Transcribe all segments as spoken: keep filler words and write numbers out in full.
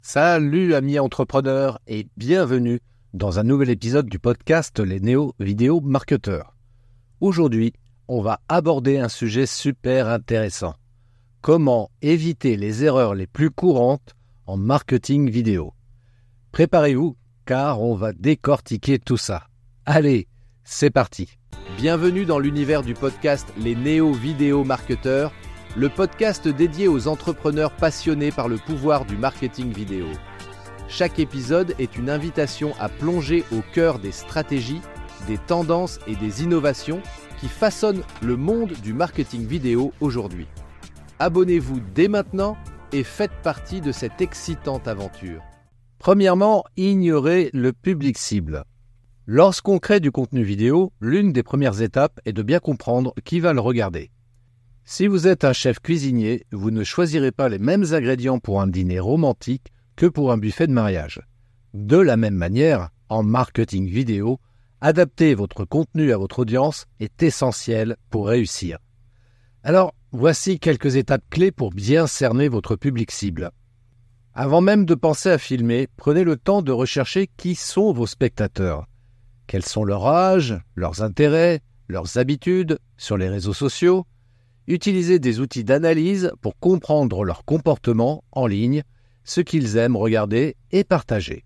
Salut amis entrepreneurs et bienvenue dans un nouvel épisode du podcast Les Néo-Vidéo Marketeurs. Aujourd'hui, on va aborder un sujet super intéressant. Comment éviter les erreurs les plus courantes en marketing vidéo. Préparez-vous car on va décortiquer tout ça. Allez, c'est parti. Bienvenue dans l'univers du podcast Les Néo-Vidéo Marketeurs, le podcast dédié aux entrepreneurs passionnés par le pouvoir du marketing vidéo. Chaque épisode est une invitation à plonger au cœur des stratégies, des tendances et des innovations qui façonnent le monde du marketing vidéo aujourd'hui. Abonnez-vous dès maintenant et faites partie de cette excitante aventure. Premièrement, ignorez le public cible. Lorsqu'on crée du contenu vidéo, l'une des premières étapes est de bien comprendre qui va le regarder. Si vous êtes un chef cuisinier, vous ne choisirez pas les mêmes ingrédients pour un dîner romantique que pour un buffet de mariage. De la même manière, en marketing vidéo, adapter votre contenu à votre audience est essentiel pour réussir. Alors, voici quelques étapes clés pour bien cerner votre public cible. Avant même de penser à filmer, prenez le temps de rechercher qui sont vos spectateurs. Quels sont leur âge, leurs intérêts, leurs habitudes sur les réseaux sociaux. Utilisez des outils d'analyse pour comprendre leur comportement en ligne, ce qu'ils aiment regarder et partager.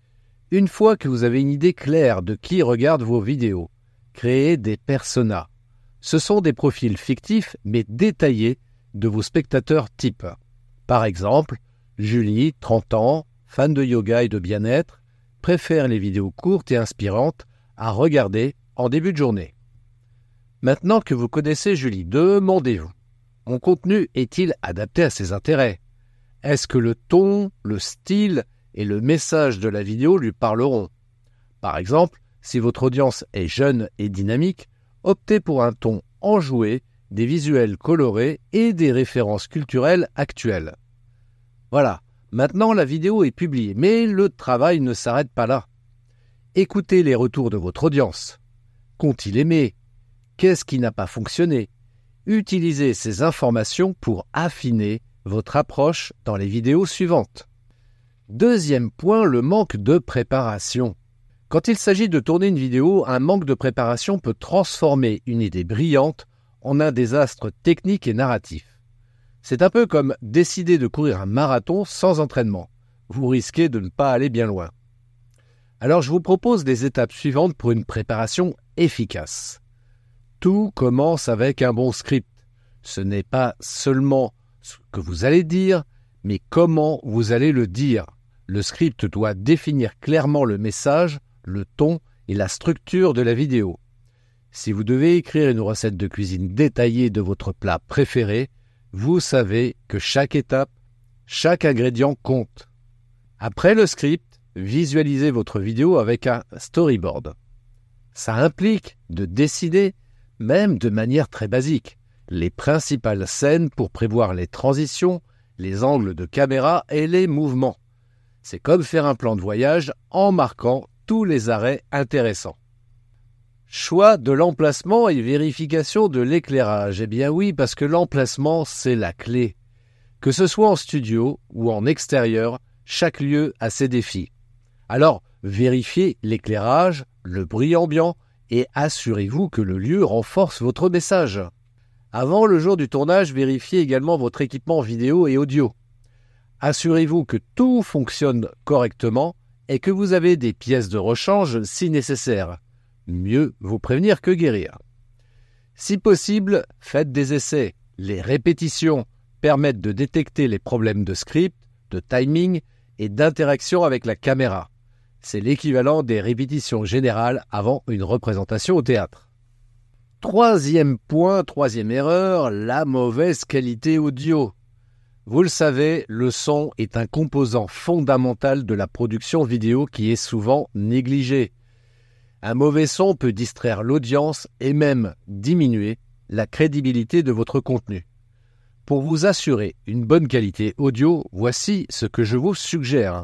Une fois que vous avez une idée claire de qui regarde vos vidéos, créez des personas. Ce sont des profils fictifs mais détaillés de vos spectateurs type. Par exemple, Julie, trente ans, fan de yoga et de bien-être, préfère les vidéos courtes et inspirantes à regarder en début de journée. Maintenant que vous connaissez Julie, demandez-vous, mon contenu est-il adapté à ses intérêts? Est-ce que le ton, le style et le message de la vidéo lui parleront? Par exemple, si votre audience est jeune et dynamique, optez pour un ton enjoué, des visuels colorés et des références culturelles actuelles. Voilà, maintenant la vidéo est publiée, mais le travail ne s'arrête pas là. Écoutez les retours de votre audience. Qu'ont-ils aimé? Qu'est-ce qui n'a pas fonctionné? Utilisez ces informations pour affiner votre approche dans les vidéos suivantes. Deuxième point, le manque de préparation. Quand il s'agit de tourner une vidéo, un manque de préparation peut transformer une idée brillante en un désastre technique et narratif. C'est un peu comme décider de courir un marathon sans entraînement. Vous risquez de ne pas aller bien loin. Alors je vous propose des étapes suivantes pour une préparation efficace. Tout commence avec un bon script. Ce n'est pas seulement ce que vous allez dire, mais comment vous allez le dire. Le script doit définir clairement le message, le ton et la structure de la vidéo. Si vous devez écrire une recette de cuisine détaillée de votre plat préféré, vous savez que chaque étape, chaque ingrédient compte. Après le script, visualisez votre vidéo avec un storyboard. Ça implique de décider, même de manière très basique, les principales scènes pour prévoir les transitions, les angles de caméra et les mouvements. C'est comme faire un plan de voyage en marquant tous les arrêts intéressants. Choix de l'emplacement et vérification de l'éclairage. Eh bien oui, parce que l'emplacement, c'est la clé. Que ce soit en studio ou en extérieur, chaque lieu a ses défis. Alors, vérifiez l'éclairage, le bruit ambiant, et assurez-vous que le lieu renforce votre message. Avant le jour du tournage, vérifiez également votre équipement vidéo et audio. Assurez-vous que tout fonctionne correctement et que vous avez des pièces de rechange si nécessaire. Mieux vaut prévenir que guérir. Si possible, faites des essais. Les répétitions permettent de détecter les problèmes de script, de timing et d'interaction avec la caméra. C'est l'équivalent des répétitions générales avant une représentation au théâtre. Troisième point, troisième erreur, la mauvaise qualité audio. Vous le savez, le son est un composant fondamental de la production vidéo qui est souvent négligé. Un mauvais son peut distraire l'audience et même diminuer la crédibilité de votre contenu. Pour vous assurer une bonne qualité audio, voici ce que je vous suggère.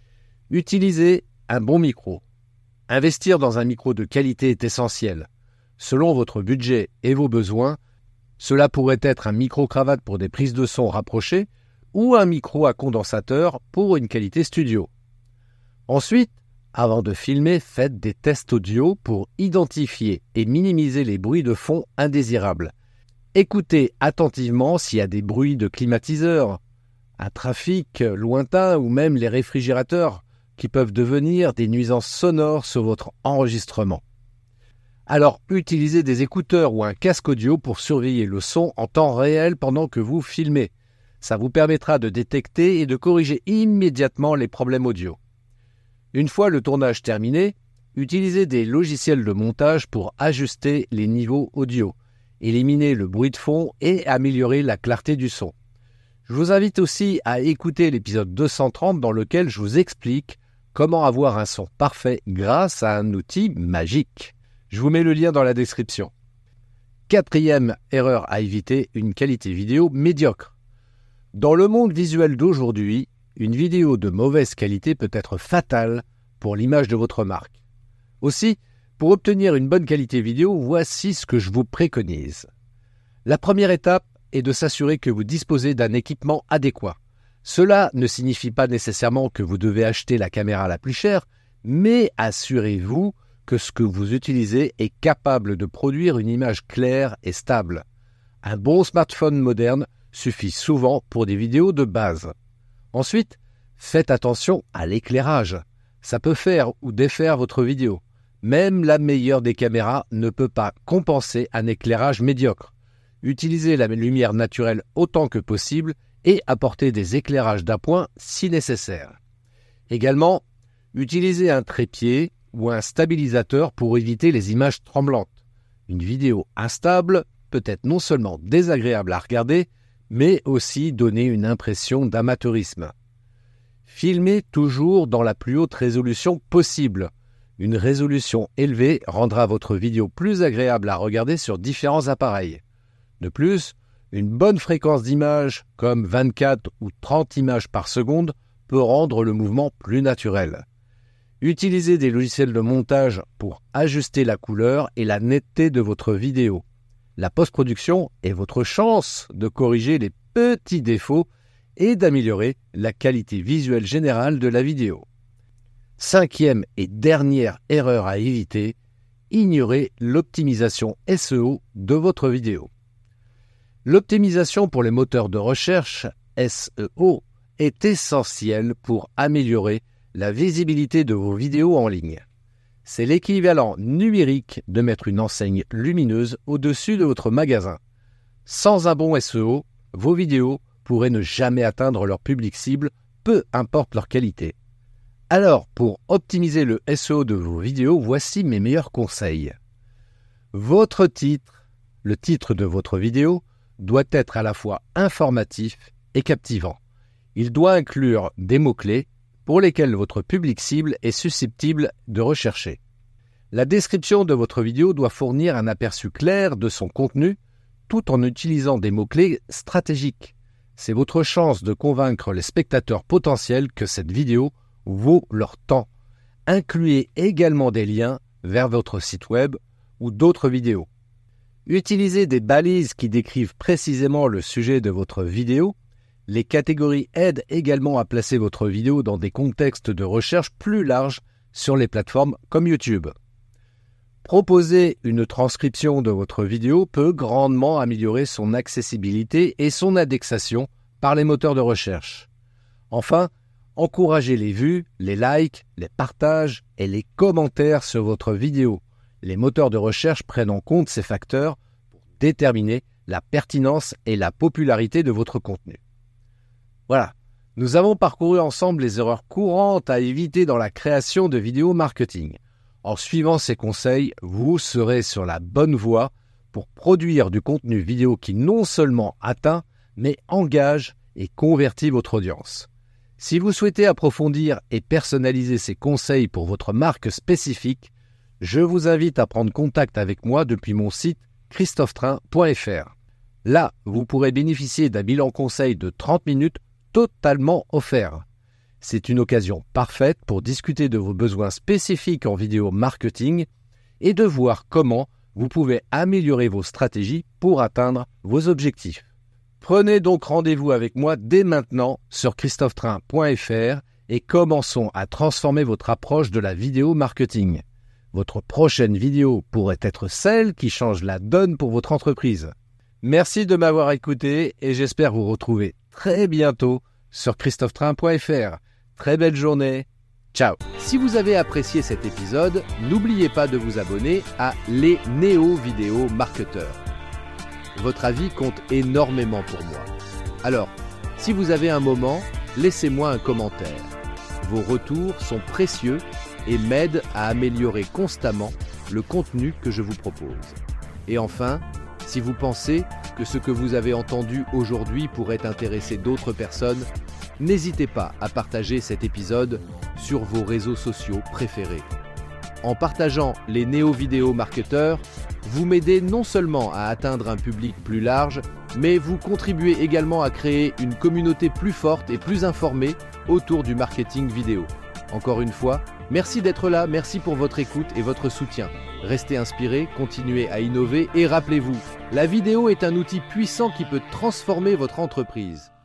Utilisez un bon micro. Investir dans un micro de qualité est essentiel. Selon votre budget et vos besoins, cela pourrait être un micro-cravate pour des prises de son rapprochées ou un micro à condensateur pour une qualité studio. Ensuite, avant de filmer, faites des tests audio pour identifier et minimiser les bruits de fond indésirables. Écoutez attentivement s'il y a des bruits de climatiseurs, un trafic lointain ou même les réfrigérateurs qui peuvent devenir des nuisances sonores sur votre enregistrement. Alors, utilisez des écouteurs ou un casque audio pour surveiller le son en temps réel pendant que vous filmez. Ça vous permettra de détecter et de corriger immédiatement les problèmes audio. Une fois le tournage terminé, utilisez des logiciels de montage pour ajuster les niveaux audio, éliminer le bruit de fond et améliorer la clarté du son. Je vous invite aussi à écouter l'épisode deux cent trente dans lequel je vous explique comment avoir un son parfait grâce à un outil magique. Je vous mets le lien dans la description. Quatrième erreur à éviter, une qualité vidéo médiocre. Dans le monde visuel d'aujourd'hui, une vidéo de mauvaise qualité peut être fatale pour l'image de votre marque. Aussi, pour obtenir une bonne qualité vidéo, voici ce que je vous préconise. La première étape est de s'assurer que vous disposez d'un équipement adéquat. Cela ne signifie pas nécessairement que vous devez acheter la caméra la plus chère, mais assurez-vous que ce que vous utilisez est capable de produire une image claire et stable. Un bon smartphone moderne suffit souvent pour des vidéos de base. Ensuite, faites attention à l'éclairage. Ça peut faire ou défaire votre vidéo. Même la meilleure des caméras ne peut pas compenser un éclairage médiocre. Utilisez la lumière naturelle autant que possible et apportez des éclairages d'appoint si nécessaire. Également, utilisez un trépied ou un stabilisateur pour éviter les images tremblantes. Une vidéo instable peut être non seulement désagréable à regarder, mais aussi donner une impression d'amateurisme. Filmez toujours dans la plus haute résolution possible. Une résolution élevée rendra votre vidéo plus agréable à regarder sur différents appareils. De plus, une bonne fréquence d'image, comme vingt-quatre ou trente images par seconde, peut rendre le mouvement plus naturel. Utilisez des logiciels de montage pour ajuster la couleur et la netteté de votre vidéo. La post-production est votre chance de corriger les petits défauts et d'améliorer la qualité visuelle générale de la vidéo. Cinquième et dernière erreur à éviter, ignorez l'optimisation S E O de votre vidéo. L'optimisation pour les moteurs de recherche S E O est essentielle pour améliorer la visibilité de vos vidéos en ligne. C'est l'équivalent numérique de mettre une enseigne lumineuse au-dessus de votre magasin. Sans un bon S E O, vos vidéos pourraient ne jamais atteindre leur public cible, peu importe leur qualité. Alors, pour optimiser le S E O de vos vidéos, voici mes meilleurs conseils. Votre titre, le titre de votre vidéo, doit être à la fois informatif et captivant. Il doit inclure des mots-clés pour lesquels votre public cible est susceptible de rechercher. La description de votre vidéo doit fournir un aperçu clair de son contenu tout en utilisant des mots-clés stratégiques. C'est votre chance de convaincre les spectateurs potentiels que cette vidéo vaut leur temps. Incluez également des liens vers votre site web ou d'autres vidéos. Utilisez des balises qui décrivent précisément le sujet de votre vidéo. Les catégories aident également à placer votre vidéo dans des contextes de recherche plus larges sur les plateformes comme YouTube. Proposer une transcription de votre vidéo peut grandement améliorer son accessibilité et son indexation par les moteurs de recherche. Enfin, encouragez les vues, les likes, les partages et les commentaires sur votre vidéo. Les moteurs de recherche prennent en compte ces facteurs pour déterminer la pertinence et la popularité de votre contenu. Voilà, nous avons parcouru ensemble les erreurs courantes à éviter dans la création de vidéos marketing. En suivant ces conseils, vous serez sur la bonne voie pour produire du contenu vidéo qui non seulement atteint, mais engage et convertit votre audience. Si vous souhaitez approfondir et personnaliser ces conseils pour votre marque spécifique, je vous invite à prendre contact avec moi depuis mon site christophe train point f r. Là, vous pourrez bénéficier d'un bilan conseil de trente minutes totalement offert. C'est une occasion parfaite pour discuter de vos besoins spécifiques en vidéo marketing et de voir comment vous pouvez améliorer vos stratégies pour atteindre vos objectifs. Prenez donc rendez-vous avec moi dès maintenant sur christophe train point f r et commençons à transformer votre approche de la vidéo marketing. Votre prochaine vidéo pourrait être celle qui change la donne pour votre entreprise. Merci de m'avoir écouté et j'espère vous retrouver très bientôt sur christophe train point f r. Très belle journée. Ciao. Si vous avez apprécié cet épisode, n'oubliez pas de vous abonner à Les Néo Vidéo Marketeurs. Votre avis compte énormément pour moi. Alors, si vous avez un moment, laissez-moi un commentaire. Vos retours sont précieux et m'aident à améliorer constamment le contenu que je vous propose. Et enfin, si vous pensez que ce que vous avez entendu aujourd'hui pourrait intéresser d'autres personnes, n'hésitez pas à partager cet épisode sur vos réseaux sociaux préférés. En partageant les néo-vidéo marketeurs, vous m'aidez non seulement à atteindre un public plus large, mais vous contribuez également à créer une communauté plus forte et plus informée autour du marketing vidéo. Encore une fois, merci d'être là, merci pour votre écoute et votre soutien. Restez inspirés, continuez à innover et rappelez-vous, la vidéo est un outil puissant qui peut transformer votre entreprise.